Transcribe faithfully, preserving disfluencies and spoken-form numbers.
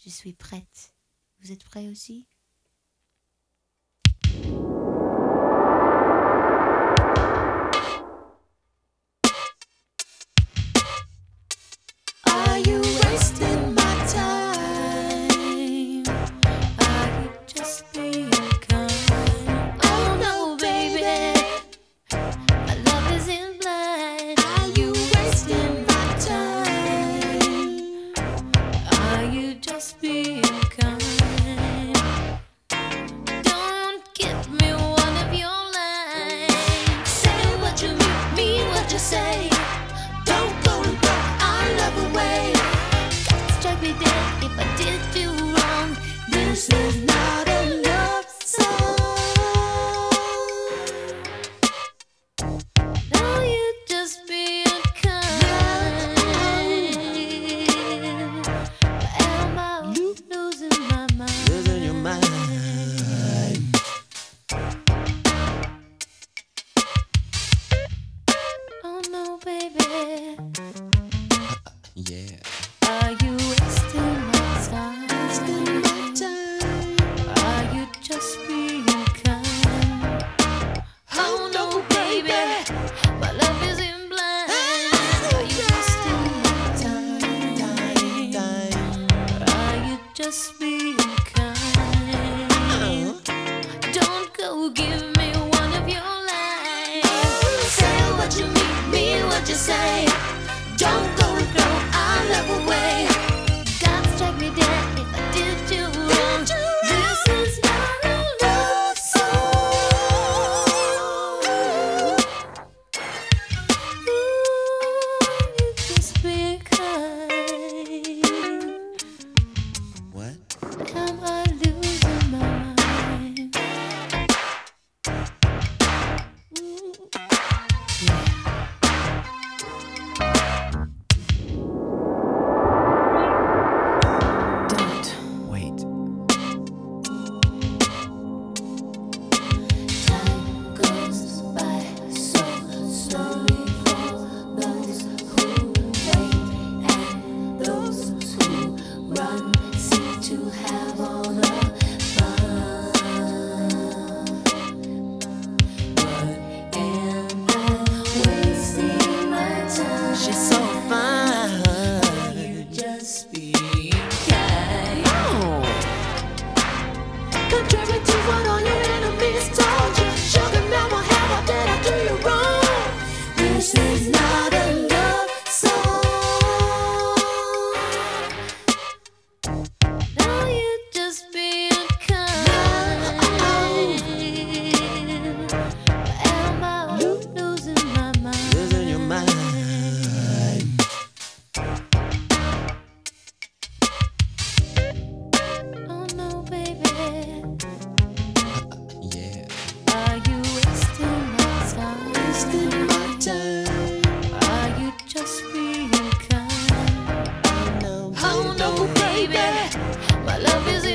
Je suis prête. Vous êtes prêts aussi? Are you wasting my time? Are you just being kind? Oh no, baby, my love isn't blind. Are you wasting my time? Are you just being kind? Don't give me one of your lines. Say what you mean, mean what you say. Don't go and throw our love away. Strike me dead if I did you wrong. This is not a love song. Now you just being kind. Am I losing my mind? Losing your mind. Oh no, baby. Yeah. Are you wasting my time? Wasting my time. Are you just being kind? Oh no, baby, my love isn't blind. Are you wasting my time? Time, time. Are you just being kind? Don't go give me one of your lines. Say what you mean, mean what you say. Don't go and throw our love away. God strike me dead if I did you wrong. This is not a love song. Ooh, you just be kind. What? Am I losing my mind? Ooh. Don't wait. Time goes by so slowly for those who wait, and those who run seem to have all the fun. But am I wasting my time? She's so fine. You just being kind. Oh. Contrary to what all your enemies told you, sugar never have I did I do you wrong. This is not a love song. Now you just being kind. Am I losing my mind? Losing your mind. Oh no, baby. Yeah. Are you wasting my time? Wasting my time. Are you just being kind? No, Oh no, baby, my love is